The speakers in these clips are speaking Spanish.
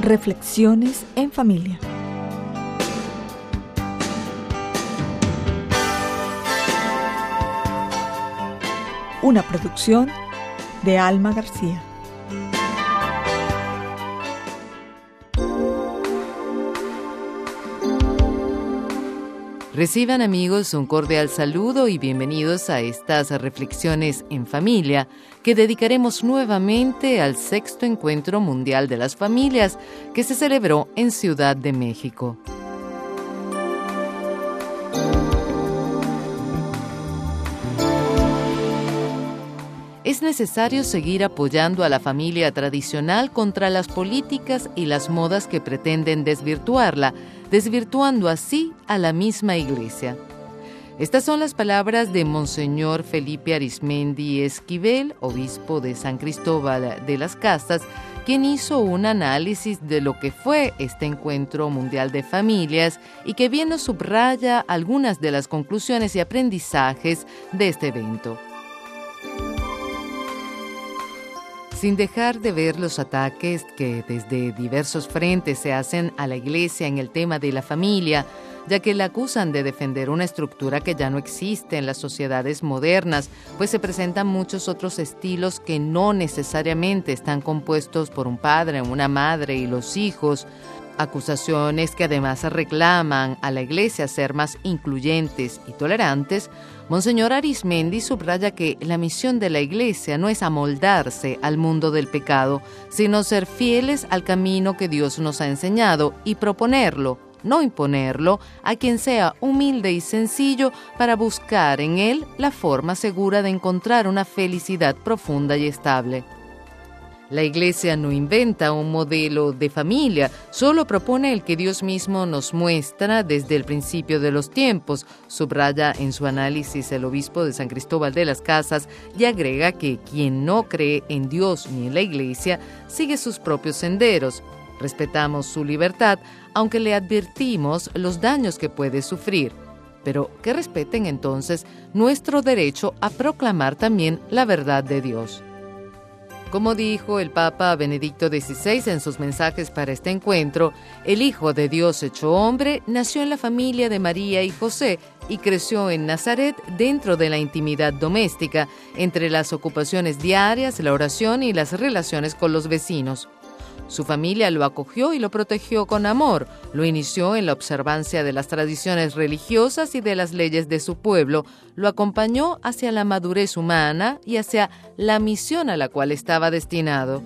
Reflexiones en familia. Una producción de Alma García. Reciban, amigos, un cordial saludo y bienvenidos a estas reflexiones en familia que dedicaremos nuevamente al 6º Encuentro Mundial de las Familias que se celebró en Ciudad de México. Es necesario seguir apoyando a la familia tradicional contra las políticas y las modas que pretenden desvirtuarla, desvirtuando así a la misma Iglesia. Estas son las palabras de Monseñor Felipe Arizmendi Esquivel, obispo de San Cristóbal de las Casas, quien hizo un análisis de lo que fue este Encuentro Mundial de Familias y que bien nos subraya algunas de las conclusiones y aprendizajes de este evento. Sin dejar de ver los ataques que desde diversos frentes se hacen a la Iglesia en el tema de la familia, ya que la acusan de defender una estructura que ya no existe en las sociedades modernas, pues se presentan muchos otros estilos que no necesariamente están compuestos por un padre, una madre y los hijos, acusaciones que además reclaman a la Iglesia ser más incluyentes y tolerantes. Monseñor Arizmendi subraya que la misión de la Iglesia no es amoldarse al mundo del pecado, sino ser fieles al camino que Dios nos ha enseñado y proponerlo, no imponerlo, a quien sea humilde y sencillo para buscar en él la forma segura de encontrar una felicidad profunda y estable. La Iglesia no inventa un modelo de familia, solo propone el que Dios mismo nos muestra desde el principio de los tiempos, subraya en su análisis el obispo de San Cristóbal de las Casas y agrega que quien no cree en Dios ni en la Iglesia sigue sus propios senderos. Respetamos su libertad, aunque le advertimos los daños que puede sufrir, pero que respeten entonces nuestro derecho a proclamar también la verdad de Dios. Como dijo el Papa Benedicto XVI en sus mensajes para este encuentro, el Hijo de Dios hecho hombre nació en la familia de María y José y creció en Nazaret dentro de la intimidad doméstica, entre las ocupaciones diarias, la oración y las relaciones con los vecinos. Su familia lo acogió y lo protegió con amor, lo inició en la observancia de las tradiciones religiosas y de las leyes de su pueblo, lo acompañó hacia la madurez humana y hacia la misión a la cual estaba destinado.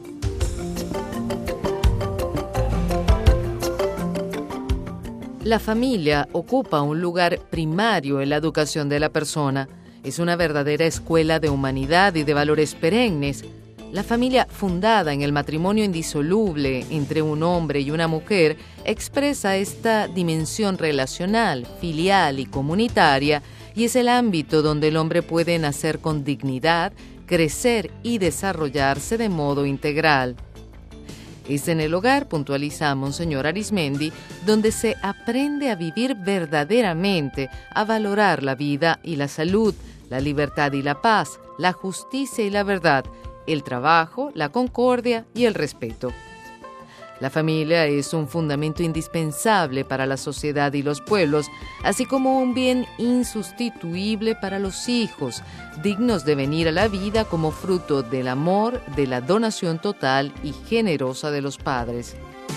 La familia ocupa un lugar primario en la educación de la persona. Es una verdadera escuela de humanidad y de valores perennes. La familia fundada en el matrimonio indisoluble entre un hombre y una mujer expresa esta dimensión relacional, filial y comunitaria, y es el ámbito donde el hombre puede nacer con dignidad, crecer y desarrollarse de modo integral. Es en el hogar, puntualiza Monseñor Arizmendi, donde se aprende a vivir verdaderamente, a valorar la vida y la salud, la libertad y la paz, la justicia y la verdad, el trabajo, la concordia y el respeto. La familia es un fundamento indispensable para la sociedad y los pueblos, así como un bien insustituible para los hijos, dignos de venir a la vida como fruto del amor, de la donación total y generosa de los padres.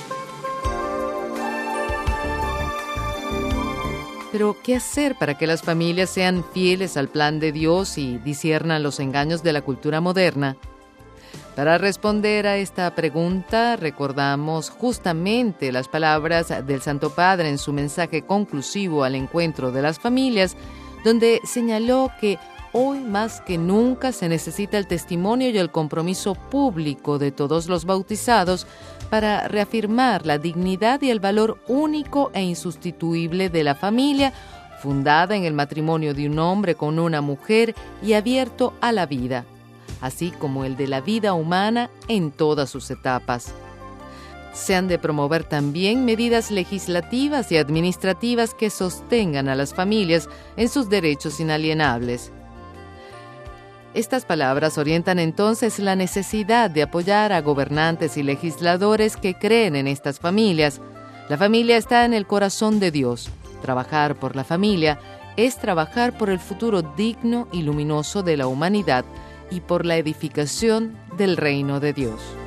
Pero, ¿qué hacer para que las familias sean fieles al plan de Dios y disciernan los engaños de la cultura moderna? Para responder a esta pregunta, recordamos justamente las palabras del Santo Padre en su mensaje conclusivo al encuentro de las familias, donde señaló que hoy más que nunca se necesita el testimonio y el compromiso público de todos los bautizados para reafirmar la dignidad y el valor único e insustituible de la familia, fundada en el matrimonio de un hombre con una mujer y abierto a la vida, así como el de la vida humana en todas sus etapas. Se han de promover también medidas legislativas y administrativas que sostengan a las familias en sus derechos inalienables. Estas palabras orientan entonces la necesidad de apoyar a gobernantes y legisladores que creen en estas familias. La familia está en el corazón de Dios. Trabajar por la familia es trabajar por el futuro digno y luminoso de la humanidad y por la edificación del reino de Dios.